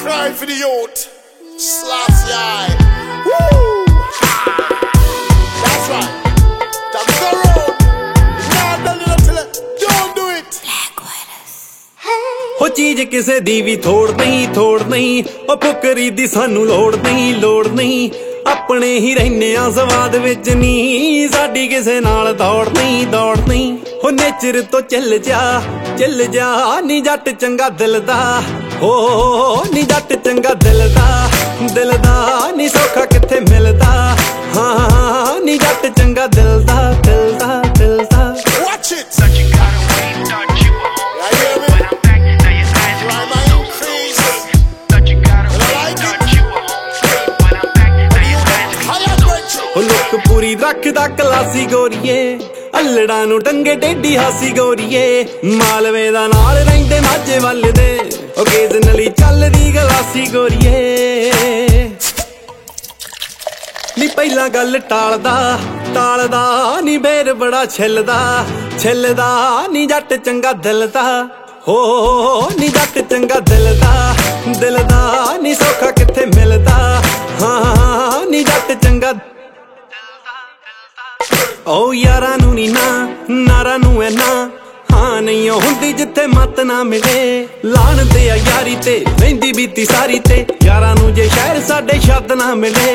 cry for the youth. Slaps the eye. Woo! That's right. That's the road. Now done it until it. Don't do it. हो चीज किसे दी भी थोड़ नहीं ओ फुकरी दी सानू लोड़ नहीं अपने ही रहने आ स्वाद विच नी साडी किसे नाल दौड़ नहीं हो नेचर तो चल जा नी जट चंगा दिल दा हो नी जट चंगा दिल दा नी सौखा किथे मिलदा हाँ नी जट चंगा दिल दा Watch it. Such a gotta wait, thought you were home. I hear me. When I'm back, now your eyes are my crazy. Such a gotta wait, thought you were home. When I'm back, now your eyes are my हो look पूरी रखदा classy गोरीए अल्लड़ा नू टंगे teddy हासी गोरीए मालवे दा नाल रहिंदे माझे वल दे ओ occasionally चलदी गलासी गोरीए नी पहला गल टालदा नी बेर बड़ा छिलदा नी जट चंगा दिल दा हो नी जट चंगा दिल दा नी सौखा किथे मिलदा हाँ नी जट चंगा ओ यारा नू नी नारा नू है ना हाँ नहीं हुंदी जिथे मत ना मिले लाण दे यारी ते लैंदी बीती सारी ते यारा नू जे शहर साडे छत ना मिले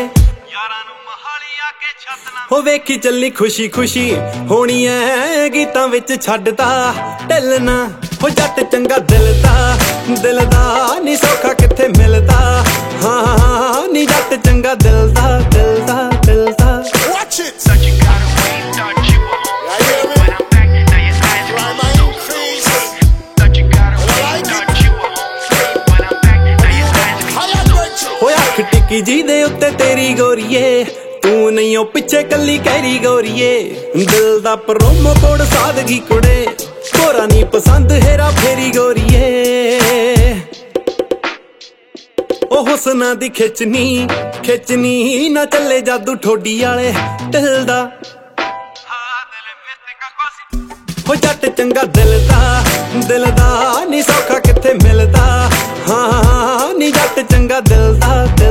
हो वेखी चली खुशी होनी है गीतां विच छड्डदा ढिलना हो जट चंगा दिल दा नी सौखा किथे मिलदा हाँ नी जट चंगा दिल दा Watch it. Such a gotta wait, thought you were home. I hear me. When I'm back, now your eyes are my crazy. Such a gotta wait, thought you were home. When I'm back, now your eyes are my हो अख टिकी जी दे उत्ते तेरी गोरीए तू नहीं हो पिछे कली कहरी गोरीए दिल दा प्रोमो कोड सादगी कुड़े कोरा नी पसंद हेरा फेरी गोरीए ओ हुस्ना दी खिचनी ना चले जादू ठोडी आले दिल दा हो जट चंगा दिल दा नी सौखा किथे मिलदा हाँ नी जट चंगा दिल दा